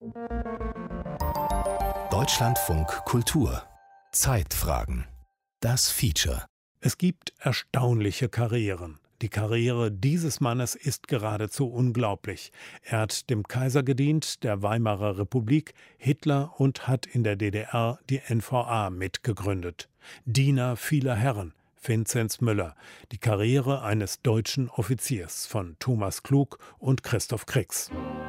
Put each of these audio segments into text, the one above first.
Deutschlandfunk Kultur Zeitfragen. Das Feature. Es gibt erstaunliche Karrieren. Die Karriere dieses Mannes ist geradezu unglaublich. Er hat dem Kaiser gedient, der Weimarer Republik, Hitler und hat in der DDR die NVA mitgegründet. Diener vieler Herren, Vinzenz Müller. Die Karriere eines deutschen Offiziers von Thomas Klug und Christoph Krix.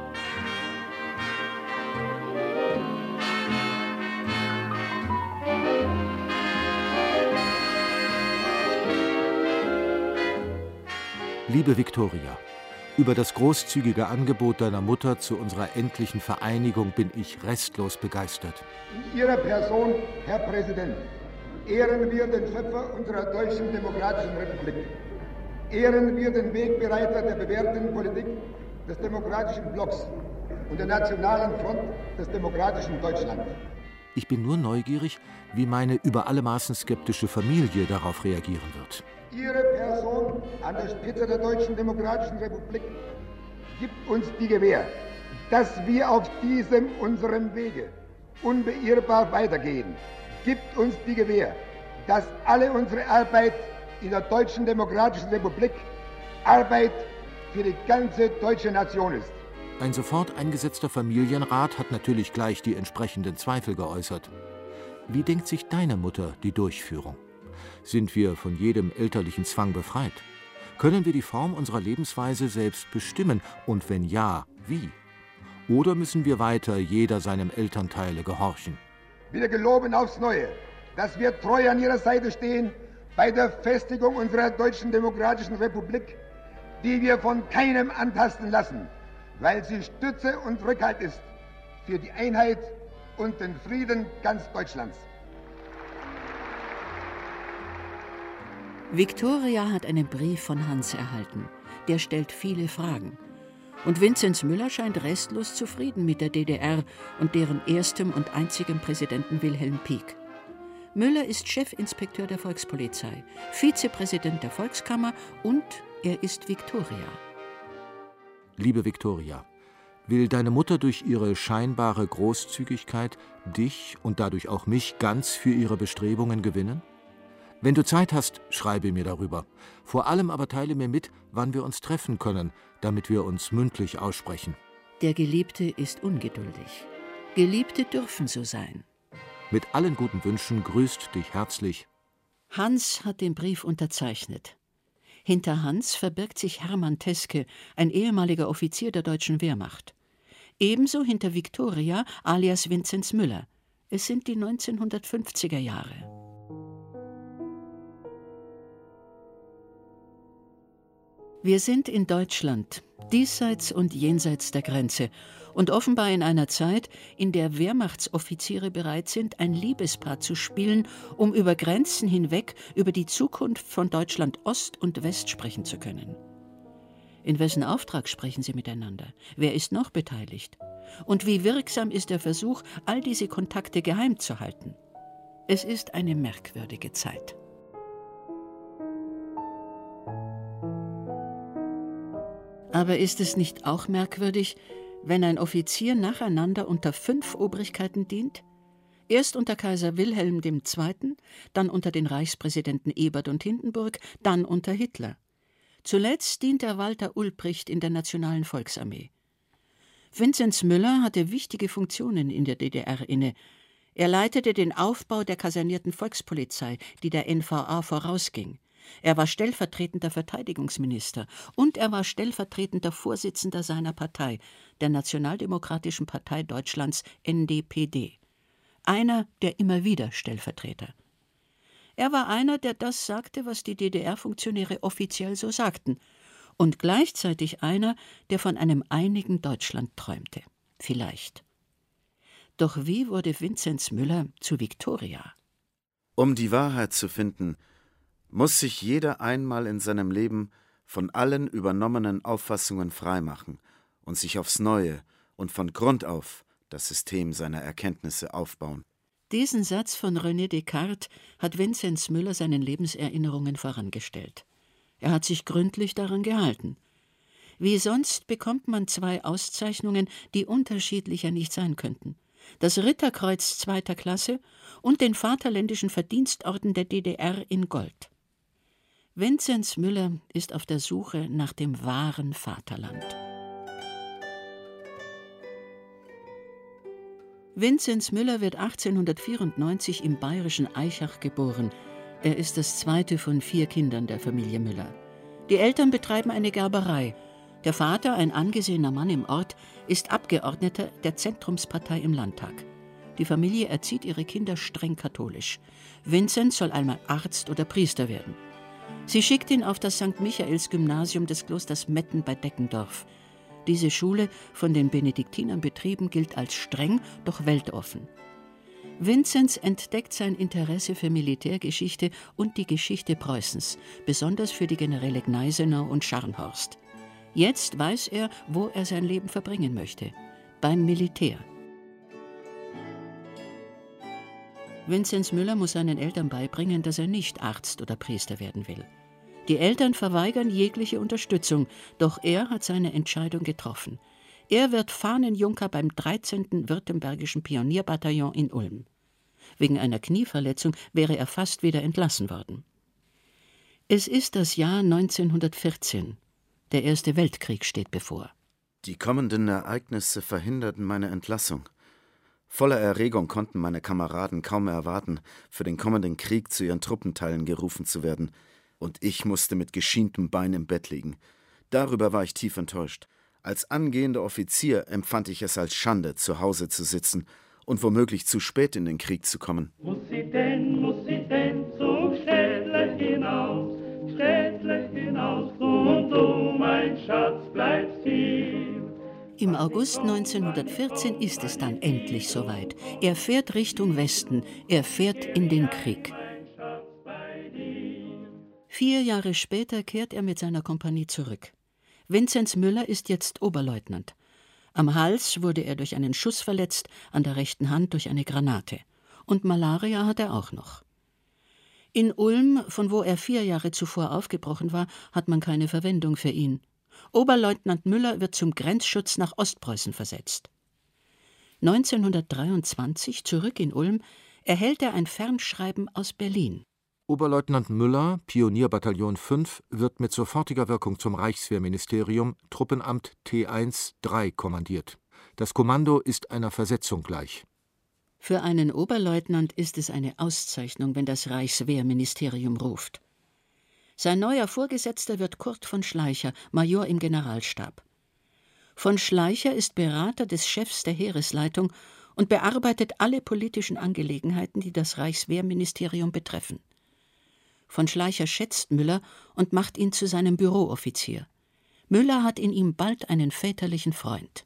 Liebe Viktoria, über das großzügige Angebot deiner Mutter zu unserer endlichen Vereinigung bin ich restlos begeistert. In Ihrer Person, Herr Präsident, ehren wir den Schöpfer unserer Deutschen Demokratischen Republik. Ehren wir den Wegbereiter der bewährten Politik des demokratischen Blocks und der Nationalen Front des demokratischen Deutschland. Ich bin nur neugierig, wie meine über alle Maßen skeptische Familie darauf reagieren wird. Ihre Person an der Spitze der Deutschen Demokratischen Republik gibt uns die Gewähr, dass wir auf diesem unserem Wege unbeirrbar weitergehen. Gibt uns die Gewähr, dass alle unsere Arbeit in der Deutschen Demokratischen Republik Arbeit für die ganze deutsche Nation ist. Ein sofort eingesetzter Familienrat hat natürlich gleich die entsprechenden Zweifel geäußert. Wie denkt sich deine Mutter die Durchführung? Sind wir von jedem elterlichen Zwang befreit? Können wir die Form unserer Lebensweise selbst bestimmen? Und wenn ja, wie? Oder müssen wir weiter jeder seinem Elternteile gehorchen? Wir geloben aufs Neue, dass wir treu an ihrer Seite stehen bei der Festigung unserer Deutschen Demokratischen Republik, die wir von keinem antasten lassen, weil sie Stütze und Rückhalt ist für die Einheit und den Frieden ganz Deutschlands. Viktoria hat einen Brief von Hans erhalten. Der stellt viele Fragen. Und Vinzenz Müller scheint restlos zufrieden mit der DDR und deren erstem und einzigem Präsidenten Wilhelm Pieck. Müller ist Chefinspekteur der Volkspolizei, Vizepräsident der Volkskammer und er ist Viktoria. Liebe Viktoria, will deine Mutter durch ihre scheinbare Großzügigkeit dich und dadurch auch mich ganz für ihre Bestrebungen gewinnen? Wenn du Zeit hast, schreibe mir darüber. Vor allem aber teile mir mit, wann wir uns treffen können, damit wir uns mündlich aussprechen. Der Geliebte ist ungeduldig. Geliebte dürfen so sein. Mit allen guten Wünschen grüßt dich herzlich. Hans hat den Brief unterzeichnet. Hinter Hans verbirgt sich Hermann Teske, ein ehemaliger Offizier der deutschen Wehrmacht. Ebenso hinter Viktoria alias Vinzenz Müller. Es sind die 1950er Jahre. Wir sind in Deutschland, diesseits und jenseits der Grenze und offenbar in einer Zeit, in der Wehrmachtsoffiziere bereit sind, ein Liebespaar zu spielen, um über Grenzen hinweg über die Zukunft von Deutschland Ost und West sprechen zu können. In wessen Auftrag sprechen sie miteinander? Wer ist noch beteiligt? Und wie wirksam ist der Versuch, all diese Kontakte geheim zu halten? Es ist eine merkwürdige Zeit. Aber ist es nicht auch merkwürdig, wenn ein Offizier nacheinander unter 5 Obrigkeiten dient? Erst unter Kaiser Wilhelm II., dann unter den Reichspräsidenten Ebert und Hindenburg, dann unter Hitler. Zuletzt dient er Walter Ulbricht in der Nationalen Volksarmee. Vinzenz Müller hatte wichtige Funktionen in der DDR inne. Er leitete den Aufbau der kasernierten Volkspolizei, die der NVA vorausging. Er war stellvertretender Verteidigungsminister und er war stellvertretender Vorsitzender seiner Partei, der Nationaldemokratischen Partei Deutschlands NDPD. Einer der immer wieder Stellvertreter. Er war einer, der das sagte, was die DDR-Funktionäre offiziell so sagten, und gleichzeitig einer, der von einem einigen Deutschland träumte. Vielleicht. Doch wie wurde Vinzenz Müller zu Viktoria? Um die Wahrheit zu finden, muss sich jeder einmal in seinem Leben von allen übernommenen Auffassungen freimachen und sich aufs Neue und von Grund auf das System seiner Erkenntnisse aufbauen. Diesen Satz von René Descartes hat Vinzenz Müller seinen Lebenserinnerungen vorangestellt. Er hat sich gründlich daran gehalten. Wie sonst bekommt man 2 Auszeichnungen, die unterschiedlicher nicht sein könnten: das Ritterkreuz 2. Klasse und den Vaterländischen Verdienstorden der DDR in Gold. Vinzenz Müller ist auf der Suche nach dem wahren Vaterland. Vinzenz Müller wird 1894 im bayerischen Aichach geboren. Er ist das 2. von 4 Kindern der Familie Müller. Die Eltern betreiben eine Gerberei. Der Vater, ein angesehener Mann im Ort, ist Abgeordneter der Zentrumspartei im Landtag. Die Familie erzieht ihre Kinder streng katholisch. Vinzenz soll einmal Arzt oder Priester werden. Sie schickt ihn auf das St. Michaels-Gymnasium des Klosters Metten bei Deckendorf. Diese Schule, von den Benediktinern betrieben, gilt als streng, doch weltoffen. Vinzenz entdeckt sein Interesse für Militärgeschichte und die Geschichte Preußens, besonders für die Generäle Gneisenau und Scharnhorst. Jetzt weiß er, wo er sein Leben verbringen möchte: beim Militär. Vinzenz Müller muss seinen Eltern beibringen, dass er nicht Arzt oder Priester werden will. Die Eltern verweigern jegliche Unterstützung, doch er hat seine Entscheidung getroffen. Er wird Fahnenjunker beim 13. Württembergischen Pionierbataillon in Ulm. Wegen einer Knieverletzung wäre er fast wieder entlassen worden. Es ist das Jahr 1914. Der Erste Weltkrieg steht bevor. Die kommenden Ereignisse verhinderten meine Entlassung. Voller Erregung konnten meine Kameraden kaum erwarten, für den kommenden Krieg zu ihren Truppenteilen gerufen zu werden. Und ich musste mit geschientem Bein im Bett liegen. Darüber war ich tief enttäuscht. Als angehender Offizier empfand ich es als Schande, zu Hause zu sitzen und womöglich zu spät in den Krieg zu kommen. Muss sie denn zum Städtle hinaus, du, mein Schatz, bleibst hier. Im August 1914 ist es dann endlich soweit. Er fährt Richtung Westen, er fährt in den Krieg. 4 Jahre später kehrt er mit seiner Kompanie zurück. Vinzenz Müller ist jetzt Oberleutnant. Am Hals wurde er durch einen Schuss verletzt, an der rechten Hand durch eine Granate. Und Malaria hat er auch noch. In Ulm, von wo er 4 Jahre zuvor aufgebrochen war, hat man keine Verwendung für ihn. Oberleutnant Müller wird zum Grenzschutz nach Ostpreußen versetzt. 1923, zurück in Ulm, erhält er ein Fernschreiben aus Berlin. Oberleutnant Müller, Pionierbataillon 5, wird mit sofortiger Wirkung zum Reichswehrministerium, Truppenamt T1-3 kommandiert. Das Kommando ist einer Versetzung gleich. Für einen Oberleutnant ist es eine Auszeichnung, wenn das Reichswehrministerium ruft. Sein neuer Vorgesetzter wird Kurt von Schleicher, Major im Generalstab. Von Schleicher ist Berater des Chefs der Heeresleitung und bearbeitet alle politischen Angelegenheiten, die das Reichswehrministerium betreffen. Von Schleicher schätzt Müller und macht ihn zu seinem Bürooffizier. Müller hat in ihm bald einen väterlichen Freund.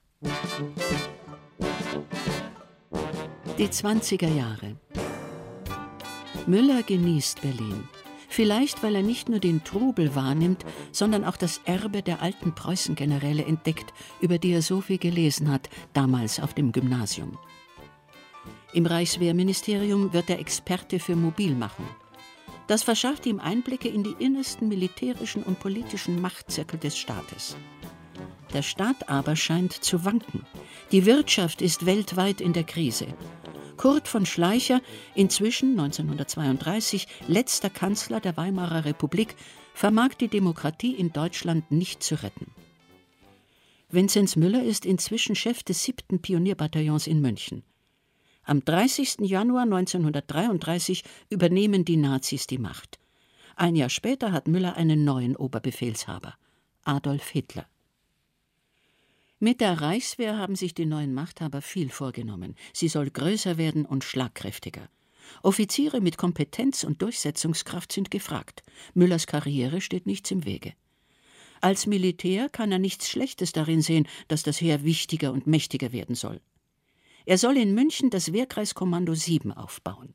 Die 20er Jahre. Müller genießt Berlin. Vielleicht, weil er nicht nur den Trubel wahrnimmt, sondern auch das Erbe der alten Preußengeneräle entdeckt, über die er so viel gelesen hat, damals auf dem Gymnasium. Im Reichswehrministerium wird er Experte für Mobilmachung. Das verschafft ihm Einblicke in die innersten militärischen und politischen Machtzirkel des Staates. Der Staat aber scheint zu wanken. Die Wirtschaft ist weltweit in der Krise. Kurt von Schleicher, inzwischen 1932 letzter Kanzler der Weimarer Republik, vermag die Demokratie in Deutschland nicht zu retten. Vinzenz Müller ist inzwischen Chef des 7. Pionierbataillons in München. Am 30. Januar 1933 übernehmen die Nazis die Macht. Ein Jahr später hat Müller einen neuen Oberbefehlshaber, Adolf Hitler. Mit der Reichswehr haben sich die neuen Machthaber viel vorgenommen. Sie soll größer werden und schlagkräftiger. Offiziere mit Kompetenz und Durchsetzungskraft sind gefragt. Müllers Karriere steht nichts im Wege. Als Militär kann er nichts Schlechtes darin sehen, dass das Heer wichtiger und mächtiger werden soll. Er soll in München das Wehrkreiskommando 7 aufbauen.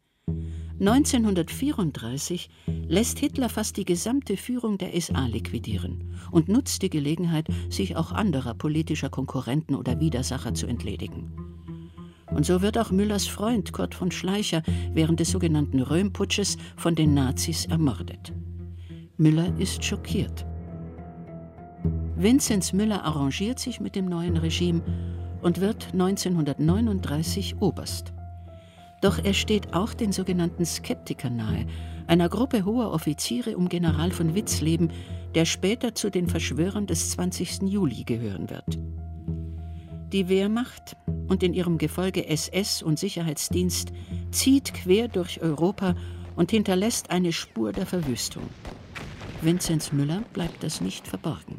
1934 lässt Hitler fast die gesamte Führung der SA liquidieren und nutzt die Gelegenheit, sich auch anderer politischer Konkurrenten oder Widersacher zu entledigen. Und so wird auch Müllers Freund Kurt von Schleicher während des sogenannten Röhm-Putsches von den Nazis ermordet. Müller ist schockiert. Vinzenz Müller arrangiert sich mit dem neuen Regime und wird 1939 Oberst. Doch er steht auch den sogenannten Skeptikern nahe, einer Gruppe hoher Offiziere um General von Witzleben, der später zu den Verschwörern des 20. Juli gehören wird. Die Wehrmacht und in ihrem Gefolge SS und Sicherheitsdienst zieht quer durch Europa und hinterlässt eine Spur der Verwüstung. Vinzenz Müller bleibt das nicht verborgen.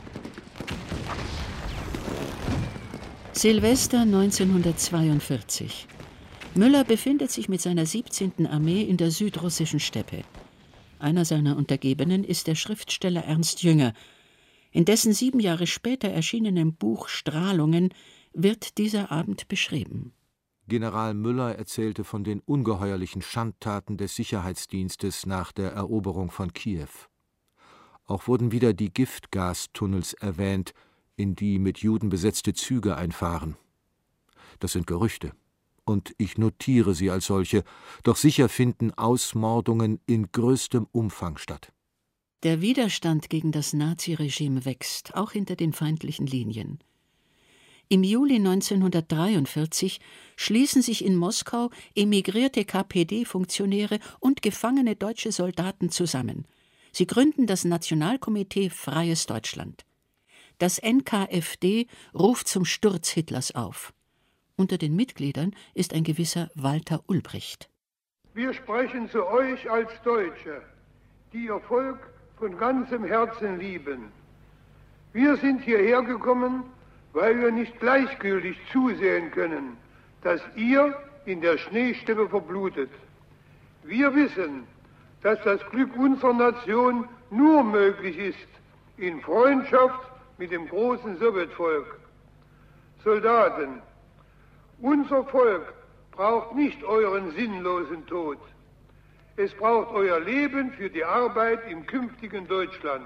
Silvester 1942. Müller befindet sich mit seiner 17. Armee in der südrussischen Steppe. Einer seiner Untergebenen ist der Schriftsteller Ernst Jünger. In dessen 7 Jahre später erschienenem Buch Strahlungen wird dieser Abend beschrieben. General Müller erzählte von den ungeheuerlichen Schandtaten des Sicherheitsdienstes nach der Eroberung von Kiew. Auch wurden wieder die Giftgastunnels erwähnt, in die mit Juden besetzte Züge einfahren. Das sind Gerüchte, und ich notiere sie als solche, doch sicher finden Ausmordungen in größtem Umfang statt. Der Widerstand gegen das Naziregime wächst, auch hinter den feindlichen Linien. Im Juli 1943 schließen sich in Moskau emigrierte KPD-Funktionäre und gefangene deutsche Soldaten zusammen. Sie gründen das Nationalkomitee Freies Deutschland. Das NKFD ruft zum Sturz Hitlers auf. Unter den Mitgliedern ist ein gewisser Walter Ulbricht. Wir sprechen zu euch als Deutsche, die ihr Volk von ganzem Herzen lieben. Wir sind hierher gekommen, weil wir nicht gleichgültig zusehen können, dass ihr in der Schneesteppe verblutet. Wir wissen, dass das Glück unserer Nation nur möglich ist in Freundschaft mit dem großen Sowjetvolk. Soldaten, unser Volk braucht nicht euren sinnlosen Tod. Es braucht euer Leben für die Arbeit im künftigen Deutschland.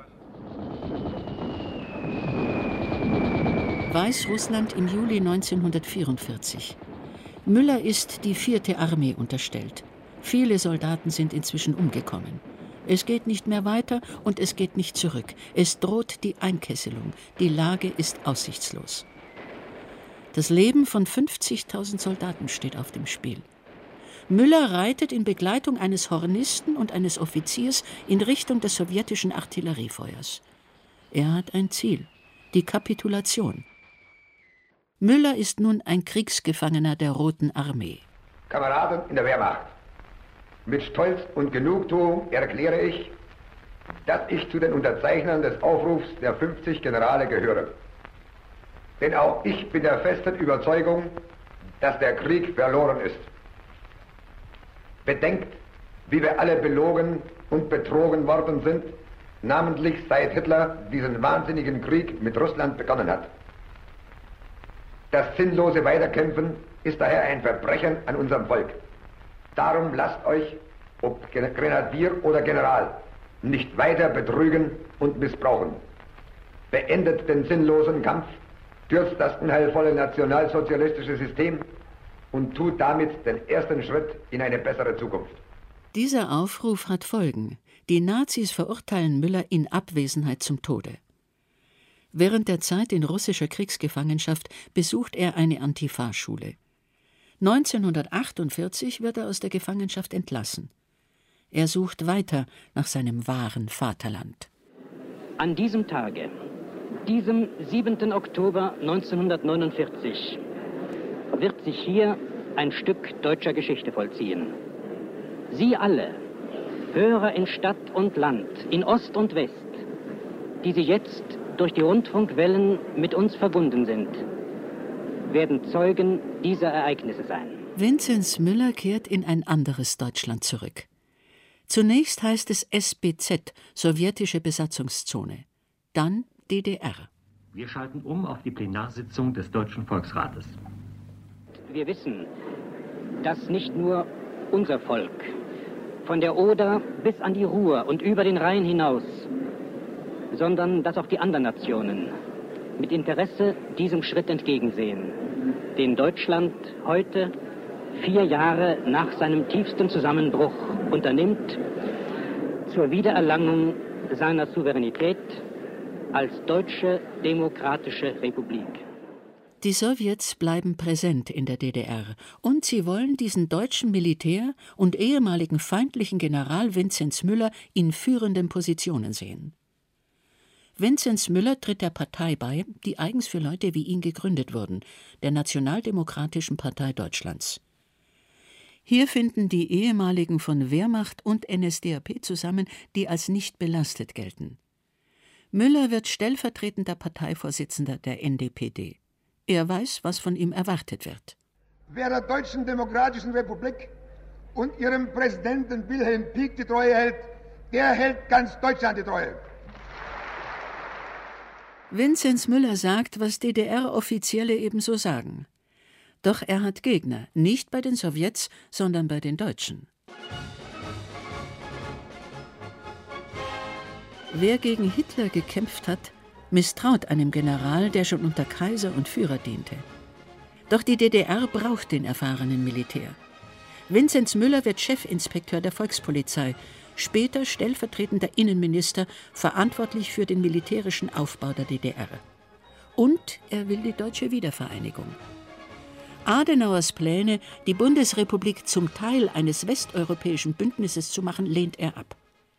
Weißrussland im Juli 1944. Müller ist die 4. Armee unterstellt. Viele Soldaten sind inzwischen umgekommen. Es geht nicht mehr weiter und es geht nicht zurück. Es droht die Einkesselung. Die Lage ist aussichtslos. Das Leben von 50.000 Soldaten steht auf dem Spiel. Müller reitet in Begleitung eines Hornisten und eines Offiziers in Richtung des sowjetischen Artilleriefeuers. Er hat ein Ziel: die Kapitulation. Müller ist nun ein Kriegsgefangener der Roten Armee. Kameraden in der Wehrmacht, mit Stolz und Genugtuung erkläre ich, dass ich zu den Unterzeichnern des Aufrufs der 50 Generale gehöre. Denn auch ich bin der festen Überzeugung, dass der Krieg verloren ist. Bedenkt, wie wir alle belogen und betrogen worden sind, namentlich seit Hitler diesen wahnsinnigen Krieg mit Russland begonnen hat. Das sinnlose Weiterkämpfen ist daher ein Verbrechen an unserem Volk. Darum lasst euch, ob Grenadier oder General, nicht weiter betrügen und missbrauchen. Beendet den sinnlosen Kampf, stürzt das unheilvolle nationalsozialistische System und tut damit den ersten Schritt in eine bessere Zukunft. Dieser Aufruf hat Folgen. Die Nazis verurteilen Müller in Abwesenheit zum Tode. Während der Zeit in russischer Kriegsgefangenschaft besucht er eine Antifa-Schule. 1948 wird er aus der Gefangenschaft entlassen. Er sucht weiter nach seinem wahren Vaterland. An diesem Tage, diesem 7. Oktober 1949, wird sich hier ein Stück deutscher Geschichte vollziehen. Sie alle, Hörer in Stadt und Land, in Ost und West, die Sie jetzt durch die Rundfunkwellen mit uns verbunden sind, werden Zeugen dieser Ereignisse sein. Vinzenz Müller kehrt in ein anderes Deutschland zurück. Zunächst heißt es SBZ, sowjetische Besatzungszone, dann DDR. Wir schalten um auf die Plenarsitzung des Deutschen Volksrates. Wir wissen, dass nicht nur unser Volk von der Oder bis an die Ruhr und über den Rhein hinaus, sondern dass auch die anderen Nationen mit Interesse diesem Schritt entgegensehen, den Deutschland heute, 4 Jahre nach seinem tiefsten Zusammenbruch, unternimmt zur Wiedererlangung seiner Souveränität als Deutsche Demokratische Republik. Die Sowjets bleiben präsent in der DDR und sie wollen diesen deutschen Militär und ehemaligen feindlichen General Vinzenz Müller in führenden Positionen sehen. Vinzenz Müller tritt der Partei bei, die eigens für Leute wie ihn gegründet wurden, der Nationaldemokratischen Partei Deutschlands. Hier finden die ehemaligen von Wehrmacht und NSDAP zusammen, die als nicht belastet gelten. Müller wird stellvertretender Parteivorsitzender der NDPD. Er weiß, was von ihm erwartet wird. Wer der Deutschen Demokratischen Republik und ihrem Präsidenten Wilhelm Pieck die Treue hält, der hält ganz Deutschland die Treue. Vinzenz Müller sagt, was DDR-Offizielle ebenso sagen. Doch er hat Gegner, nicht bei den Sowjets, sondern bei den Deutschen. Wer gegen Hitler gekämpft hat, misstraut einem General, der schon unter Kaiser und Führer diente. Doch die DDR braucht den erfahrenen Militär. Vinzenz Müller wird Chefinspekteur der Volkspolizei, später stellvertretender Innenminister, verantwortlich für den militärischen Aufbau der DDR. Und er will die deutsche Wiedervereinigung. Adenauers Pläne, die Bundesrepublik zum Teil eines westeuropäischen Bündnisses zu machen, lehnt er ab.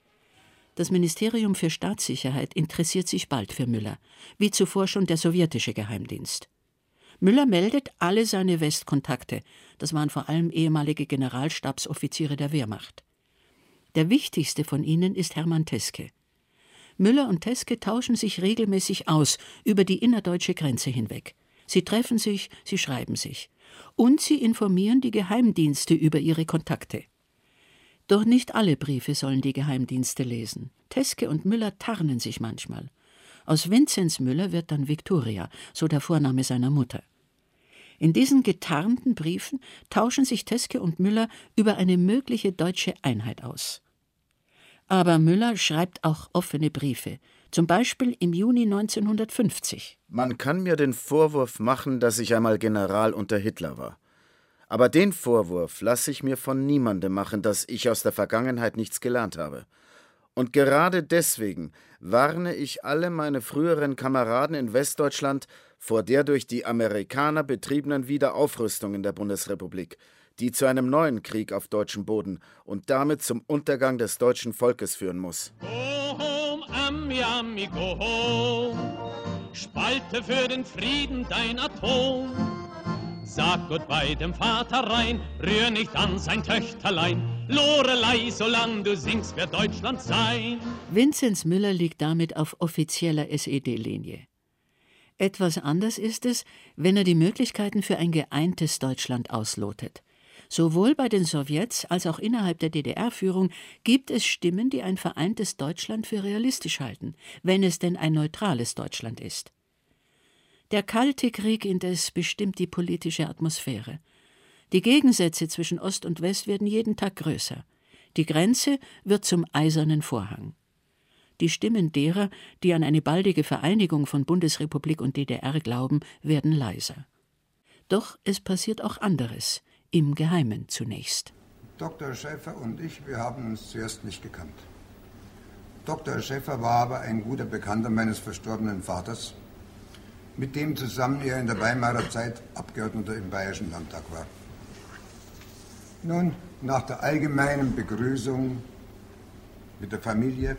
Das Ministerium für Staatssicherheit interessiert sich bald für Müller, wie zuvor schon der sowjetische Geheimdienst. Müller meldet alle seine Westkontakte, das waren vor allem ehemalige Generalstabsoffiziere der Wehrmacht. Der wichtigste von ihnen ist Hermann Teske. Müller und Teske tauschen sich regelmäßig aus über die innerdeutsche Grenze hinweg. Sie treffen sich, sie schreiben sich. Und sie informieren die Geheimdienste über ihre Kontakte. Doch nicht alle Briefe sollen die Geheimdienste lesen. Teske und Müller tarnen sich manchmal. Aus Vinzenz Müller wird dann Viktoria, so der Vorname seiner Mutter. In diesen getarnten Briefen tauschen sich Teske und Müller über eine mögliche deutsche Einheit aus. Aber Müller schreibt auch offene Briefe, zum Beispiel im Juni 1950. Man kann mir den Vorwurf machen, dass ich einmal General unter Hitler war. Aber den Vorwurf lasse ich mir von niemandem machen, dass ich aus der Vergangenheit nichts gelernt habe. Und gerade deswegen warne ich alle meine früheren Kameraden in Westdeutschland vor der durch die Amerikaner betriebenen Wiederaufrüstung in der Bundesrepublik, die zu einem neuen Krieg auf deutschem Boden und damit zum Untergang des deutschen Volkes führen muss. Go home, Ami, Ami, go home. Spalte für den Frieden dein Atom. Sag Goodbye dem Vater rein, rühr nicht an sein Töchterlein. Lorelei, solang du singst, wird Deutschland sein. Vinzenz Müller liegt damit auf offizieller SED-Linie. Etwas anders ist es, wenn er die Möglichkeiten für ein geeintes Deutschland auslotet. Sowohl bei den Sowjets als auch innerhalb der DDR-Führung gibt es Stimmen, die ein vereintes Deutschland für realistisch halten, wenn es denn ein neutrales Deutschland ist. Der Kalte Krieg indes bestimmt die politische Atmosphäre. Die Gegensätze zwischen Ost und West werden jeden Tag größer. Die Grenze wird zum eisernen Vorhang. Die Stimmen derer, die an eine baldige Vereinigung von Bundesrepublik und DDR glauben, werden leiser. Doch es passiert auch anderes, im Geheimen zunächst. Dr. Schäfer und ich, wir haben uns zuerst nicht gekannt. Dr. Schäfer war aber ein guter Bekannter meines verstorbenen Vaters, mit dem zusammen er in der Weimarer Zeit Abgeordneter im Bayerischen Landtag war. Nun, nach der allgemeinen Begrüßung mit der Familie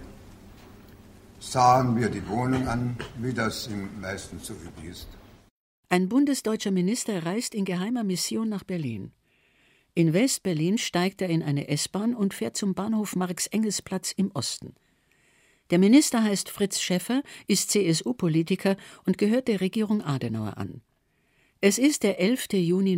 sahen wir die Wohnung an, wie das im meisten so üblich ist. Ein bundesdeutscher Minister reist in geheimer Mission nach Berlin. In West-Berlin steigt er in eine S-Bahn und fährt zum Bahnhof Marx-Engels-Platz im Osten. Der Minister heißt Fritz Schäffer, ist CSU-Politiker und gehört der Regierung Adenauer an. Es ist der 11. Juni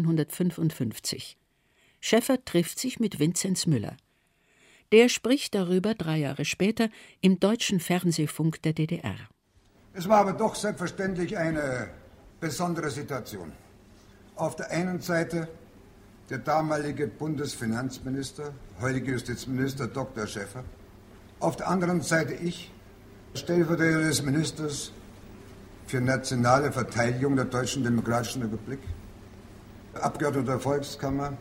1955. Schäffer trifft sich mit Vinzenz Müller. Der spricht darüber 3 Jahre später im deutschen Fernsehfunk der DDR. Es war aber doch selbstverständlich eine besondere Situation. Auf der einen Seite der damalige Bundesfinanzminister, heutige Justizminister Dr. Schäffer. Auf der anderen Seite ich, Stellvertreter des Ministers für nationale Verteidigung der Deutschen Demokratischen Republik, Abgeordneter der Volkskammer,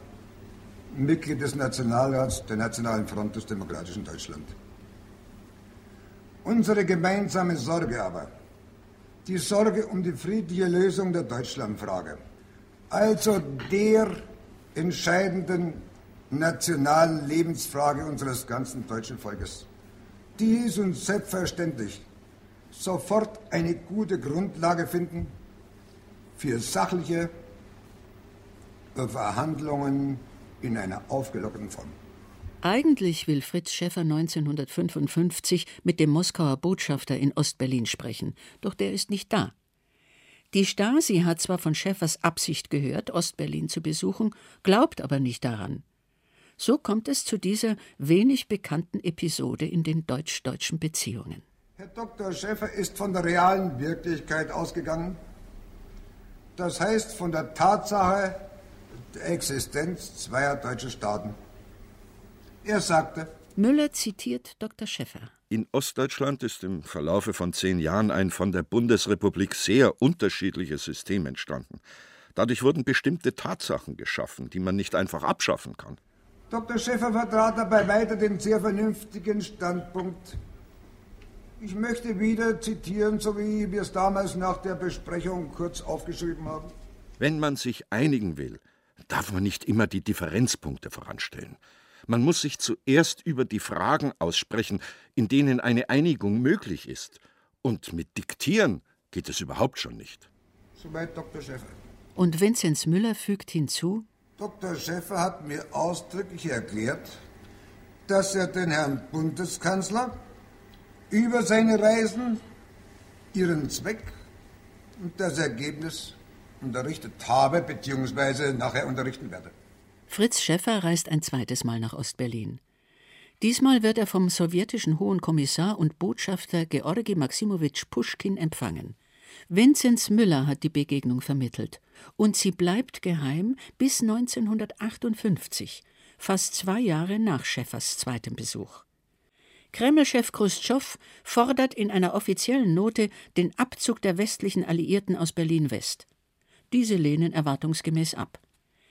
Mitglied des Nationalrats der Nationalen Front des demokratischen Deutschland. Unsere gemeinsame Sorge aber, die Sorge um die friedliche Lösung der Deutschlandfrage, also der entscheidenden nationalen Lebensfrage unseres ganzen deutschen Volkes, die ist uns selbstverständlich sofort eine gute Grundlage finden für sachliche Verhandlungen in einer aufgelockerten Form. Eigentlich will Fritz Schäffer 1955 mit dem Moskauer Botschafter in Ostberlin sprechen, doch der ist nicht da. Die Stasi hat zwar von Schäffers Absicht gehört, Ostberlin zu besuchen, glaubt aber nicht daran. So kommt es zu dieser wenig bekannten Episode in den deutsch-deutschen Beziehungen. Herr Dr. Schäffer ist von der realen Wirklichkeit ausgegangen. Das heißt von der Tatsache der Existenz zweier deutscher Staaten. Er sagte: Müller zitiert Dr. Schäffer. In Ostdeutschland ist im Verlaufe von 10 Jahren ein von der Bundesrepublik sehr unterschiedliches System entstanden. Dadurch wurden bestimmte Tatsachen geschaffen, die man nicht einfach abschaffen kann. Dr. Schäffer vertrat dabei weiter den sehr vernünftigen Standpunkt. Ich möchte wieder zitieren, so wie wir es damals nach der Besprechung kurz aufgeschrieben haben. Wenn man sich einigen will, darf man nicht immer die Differenzpunkte voranstellen. Man muss sich zuerst über die Fragen aussprechen, in denen eine Einigung möglich ist. Und mit Diktieren geht es überhaupt schon nicht. Soweit Dr. Schäffer. Und Vinzenz Müller fügt hinzu: Dr. Schäffer hat mir ausdrücklich erklärt, dass er den Herrn Bundeskanzler über seine Reisen, ihren Zweck und das Ergebnis unterrichtet habe bzw. nachher unterrichten werde. Fritz Schäffer reist ein zweites Mal nach Ostberlin. Diesmal wird er vom sowjetischen Hohen Kommissar und Botschafter Georgi Maximowitsch Puschkin empfangen. Vinzenz Müller hat die Begegnung vermittelt. Und sie bleibt geheim bis 1958, fast 2 Jahre nach Schäffers zweitem Besuch. Kreml-Chef Chruschtschow fordert in einer offiziellen Note den Abzug der westlichen Alliierten aus Berlin-West. Diese lehnen erwartungsgemäß ab.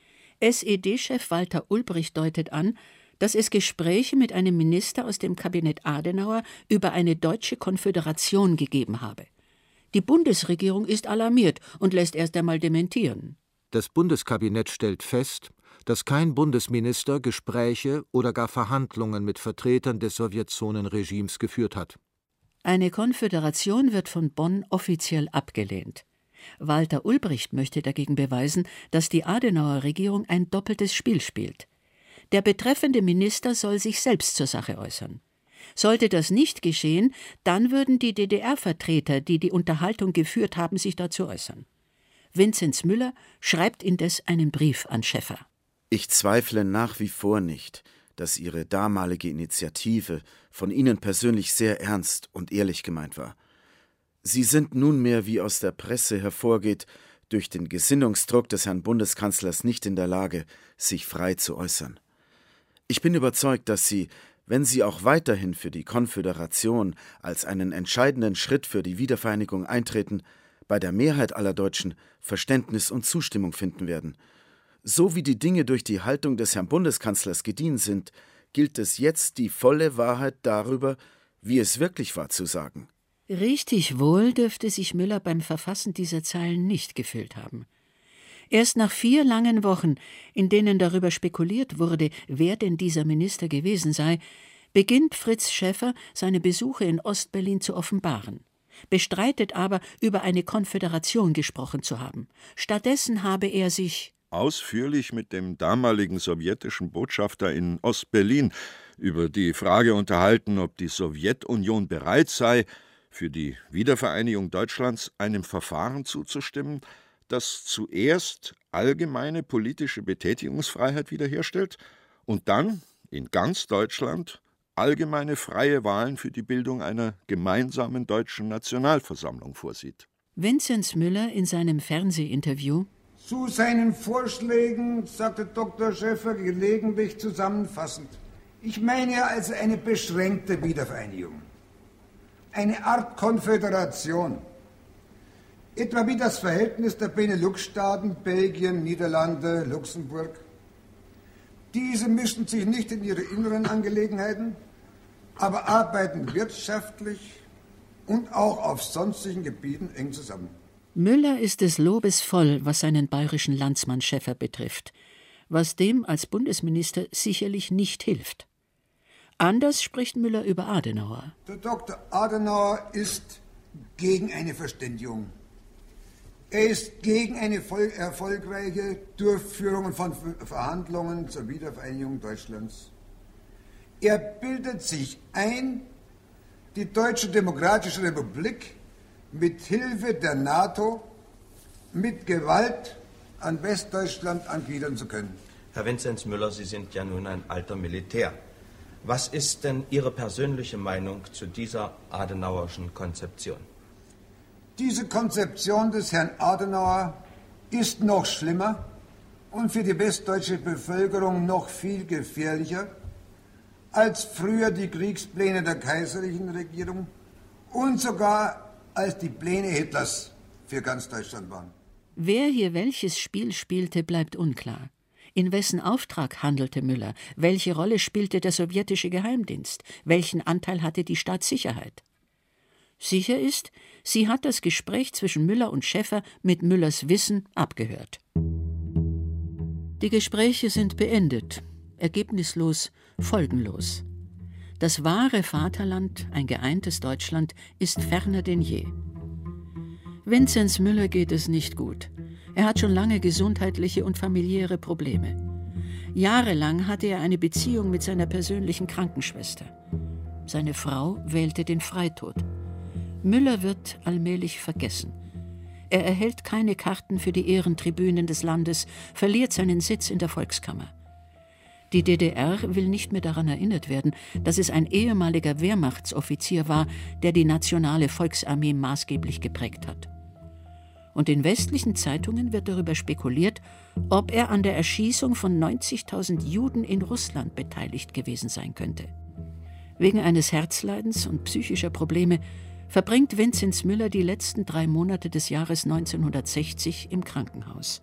SED-Chef Walter Ulbricht deutet an, dass es Gespräche mit einem Minister aus dem Kabinett Adenauer über eine deutsche Konföderation gegeben habe. Die Bundesregierung ist alarmiert und lässt erst einmal dementieren. Das Bundeskabinett stellt fest, dass kein Bundesminister Gespräche oder gar Verhandlungen mit Vertretern des Sowjetzonenregimes geführt hat. Eine Konföderation wird von Bonn offiziell abgelehnt. Walter Ulbricht möchte dagegen beweisen, dass die Adenauer-Regierung ein doppeltes Spiel spielt. Der betreffende Minister soll sich selbst zur Sache äußern. Sollte das nicht geschehen, dann würden die DDR-Vertreter, die die Unterhaltung geführt haben, sich dazu äußern. Vinzenz Müller schreibt indes einen Brief an Schäffer. Ich zweifle nach wie vor nicht, dass Ihre damalige Initiative von Ihnen persönlich sehr ernst und ehrlich gemeint war. Sie sind nunmehr, wie aus der Presse hervorgeht, durch den Gesinnungsdruck des Herrn Bundeskanzlers nicht in der Lage, sich frei zu äußern. Ich bin überzeugt, dass Sie, wenn Sie auch weiterhin für die Konföderation als einen entscheidenden Schritt für die Wiedervereinigung eintreten, bei der Mehrheit aller Deutschen Verständnis und Zustimmung finden werden. So wie die Dinge durch die Haltung des Herrn Bundeskanzlers gediehen sind, gilt es jetzt, die volle Wahrheit darüber, wie es wirklich war, zu sagen. Richtig wohl dürfte sich Müller beim Verfassen dieser Zeilen nicht gefühlt haben. Erst nach 4 langen Wochen, in denen darüber spekuliert wurde, wer denn dieser Minister gewesen sei, beginnt Fritz Schäffer, seine Besuche in Ostberlin zu offenbaren, bestreitet aber, über eine Konföderation gesprochen zu haben. Stattdessen habe er sich ausführlich mit dem damaligen sowjetischen Botschafter in Ostberlin über die Frage unterhalten, ob die Sowjetunion bereit sei, für die Wiedervereinigung Deutschlands einem Verfahren zuzustimmen, das zuerst allgemeine politische Betätigungsfreiheit wiederherstellt und dann in ganz Deutschland allgemeine freie Wahlen für die Bildung einer gemeinsamen deutschen Nationalversammlung vorsieht. Vinzenz Müller in seinem Fernsehinterview: Zu seinen Vorschlägen sagte Dr. Schäffer gelegentlich zusammenfassend: Ich meine ja also eine beschränkte Wiedervereinigung. Eine Art Konföderation. Etwa wie das Verhältnis der Benelux-Staaten, Belgien, Niederlande, Luxemburg. Diese mischen sich nicht in ihre inneren Angelegenheiten, aber arbeiten wirtschaftlich, und auch auf sonstigen Gebieten eng zusammen. Müller ist des Lobes voll, was seinen bayerischen Landsmann Schäffer betrifft, was dem als Bundesminister sicherlich nicht hilft. Anders spricht Müller über Adenauer. Der Dr. Adenauer ist gegen eine Verständigung. Er ist gegen eine erfolgreiche Durchführung von Verhandlungen zur Wiedervereinigung Deutschlands. Er bildet sich ein, die Deutsche Demokratische Republik mit Hilfe der NATO mit Gewalt an Westdeutschland angliedern zu können. Herr Vinzenz Müller, Sie sind ja nun ein alter Militär. Was ist denn Ihre persönliche Meinung zu dieser Adenauerschen Konzeption? Diese Konzeption des Herrn Adenauer ist noch schlimmer und für die westdeutsche Bevölkerung noch viel gefährlicher als früher die Kriegspläne der kaiserlichen Regierung und sogar als die Pläne Hitlers für ganz Deutschland waren. Wer hier welches Spiel spielte, bleibt unklar. In wessen Auftrag handelte Müller? Welche Rolle spielte der sowjetische Geheimdienst? Welchen Anteil hatte die Staatssicherheit? Sicher ist, sie hat das Gespräch zwischen Müller und Schäffer mit Müllers Wissen abgehört. Die Gespräche sind beendet, ergebnislos, folgenlos. Das wahre Vaterland, ein geeintes Deutschland, ist ferner denn je. Vinzenz Müller geht es nicht gut. Er hat schon lange gesundheitliche und familiäre Probleme. Jahrelang hatte er eine Beziehung mit seiner persönlichen Krankenschwester. Seine Frau wählte den Freitod. Müller wird allmählich vergessen. Er erhält keine Karten für die Ehrentribünen des Landes, verliert seinen Sitz in der Volkskammer. Die DDR will nicht mehr daran erinnert werden, dass es ein ehemaliger Wehrmachtsoffizier war, der die nationale Volksarmee maßgeblich geprägt hat. Und in westlichen Zeitungen wird darüber spekuliert, ob er an der Erschießung von 90.000 Juden in Russland beteiligt gewesen sein könnte. Wegen eines Herzleidens und psychischer Probleme verbringt Vinzenz Müller die letzten 3 Monate des Jahres 1960 im Krankenhaus.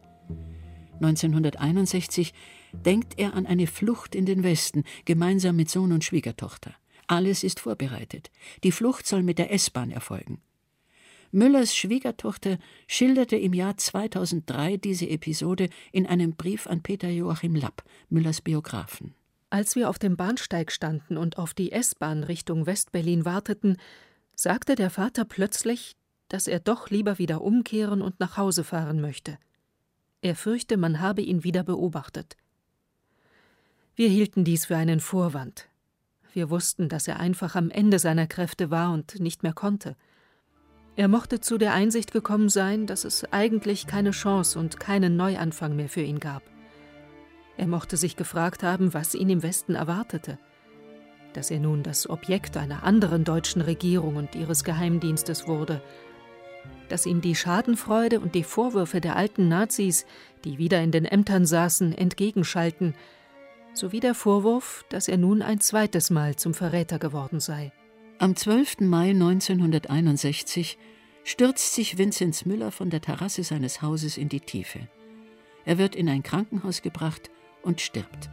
1961 denkt er an eine Flucht in den Westen, gemeinsam mit Sohn und Schwiegertochter. Alles ist vorbereitet. Die Flucht soll mit der S-Bahn erfolgen. Müllers Schwiegertochter schilderte im Jahr 2003 diese Episode in einem Brief an Peter Joachim Lapp, Müllers Biografen. Als wir auf dem Bahnsteig standen und auf die S-Bahn Richtung Westberlin warteten, sagte der Vater plötzlich, dass er doch lieber wieder umkehren und nach Hause fahren möchte. Er fürchte, man habe ihn wieder beobachtet. Wir hielten dies für einen Vorwand. Wir wussten, dass er einfach am Ende seiner Kräfte war und nicht mehr konnte. Er mochte zu der Einsicht gekommen sein, dass es eigentlich keine Chance und keinen Neuanfang mehr für ihn gab. Er mochte sich gefragt haben, was ihn im Westen erwartete. Dass er nun das Objekt einer anderen deutschen Regierung und ihres Geheimdienstes wurde. Dass ihm die Schadenfreude und die Vorwürfe der alten Nazis, die wieder in den Ämtern saßen, entgegenschallten, sowie der Vorwurf, dass er nun ein zweites Mal zum Verräter geworden sei. Am 12. Mai 1961 stürzt sich Vinzenz Müller von der Terrasse seines Hauses in die Tiefe. Er wird in ein Krankenhaus gebracht und stirbt.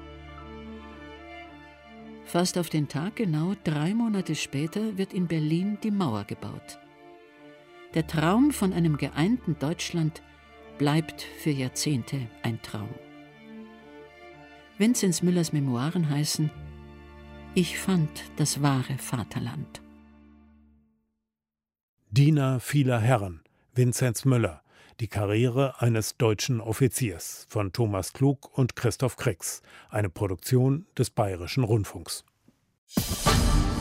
Fast auf den Tag genau 3 Monate später wird in Berlin die Mauer gebaut. Der Traum von einem geeinten Deutschland bleibt für Jahrzehnte ein Traum. Vinzenz Müllers Memoiren heißen »Ich fand das wahre Vaterland«. Diener vieler Herren, Vinzenz Müller, die Karriere eines deutschen Offiziers von Thomas Klug und Christoph Krix, eine Produktion des Bayerischen Rundfunks.